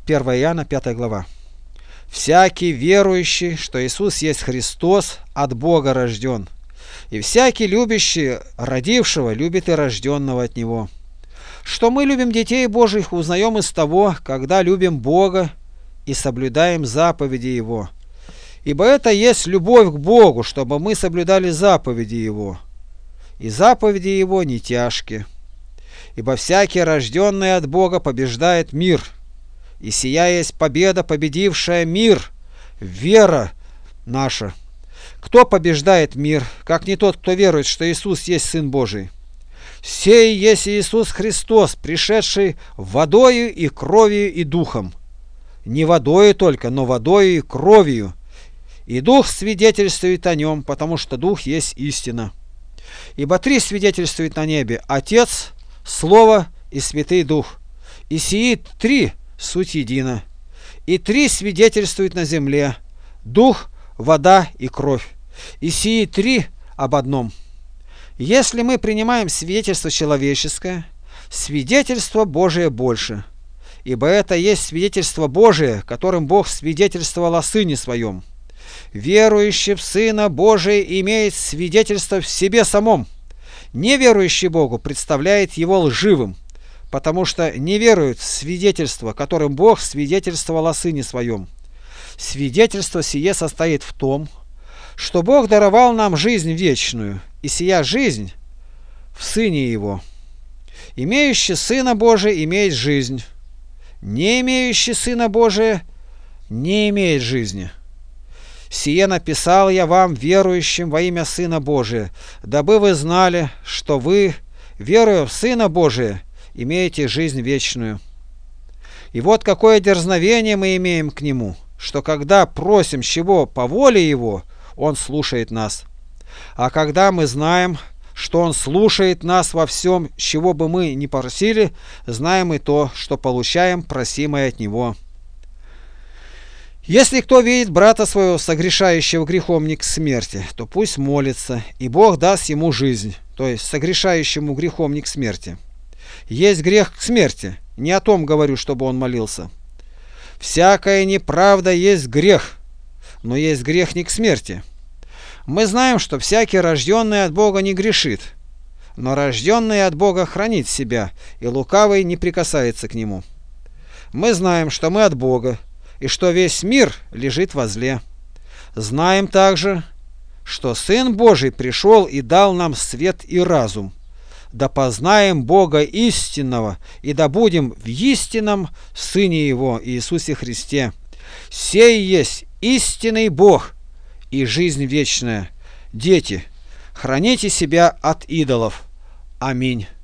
1 Иоанна, 5 глава. «Всякий верующий, что Иисус есть Христос, от Бога рожден, и всякий любящий родившего любит и рожденного от Него. Что мы любим детей Божьих, узнаем из того, когда любим Бога и соблюдаем заповеди Его. Ибо это есть любовь к Богу, чтобы мы соблюдали заповеди Его. И заповеди Его не тяжкие. Ибо всякий, рожденный от Бога, побеждает мир. И сия есть победа, победившая мир, вера наша. Кто побеждает мир, как не тот, кто верует, что Иисус есть Сын Божий? Сей есть Иисус Христос, пришедший водою и кровью и духом. Не водою только, но водою и кровью. И Дух свидетельствует о нем, потому что Дух есть истина. Ибо три свидетельствуют на небе: Отец, Слово и Святый Дух. И сии три суть едина. И три свидетельствуют на земле: Дух, вода и кровь. И сии три об одном. Если мы принимаем свидетельство человеческое, свидетельство Божие больше. Ибо это есть свидетельство Божие, которым Бог свидетельствовал о Сыне Своем. Верующий в Сына Божия имеет свидетельство в себе самом. Неверующий Богу представляет его лживым, потому что не верует в свидетельство, которым Бог свидетельствовал о Сыне Своем. Свидетельство сие состоит в том, что Бог даровал нам жизнь вечную, и сия жизнь в Сыне Его. Имеющий Сына Божия имеет жизнь, не имеющий Сына Божия не имеет жизни. Сие написал я вам, верующим во имя Сына Божия, дабы вы знали, что вы, веруя в Сына Божия, имеете жизнь вечную. И вот какое дерзновение мы имеем к Нему, что когда просим чего по воле Его, Он слушает нас. А когда мы знаем, что Он слушает нас во всем, чего бы мы ни просили, знаем и то, что получаем просимое от Него. Если кто видит брата своего, согрешающего грехом не к смерти, то пусть молится, и Бог даст ему жизнь, то есть согрешающему грехом не к смерти. Есть грех к смерти, не о том говорю, чтобы он молился. Всякая неправда есть грех, но есть грех не к смерти. Мы знаем, что всякий, рожденный от Бога, не грешит, но рожденный от Бога хранит себя, и лукавый не прикасается к нему. Мы знаем, что мы от Бога, и что весь мир лежит во зле. Знаем также, что Сын Божий пришел и дал нам свет и разум, да познаем Бога истинного, и да будем в истинном Сыне Его, Иисусе Христе. Сей есть истинный Бог и жизнь вечная. Дети, храните себя от идолов. Аминь.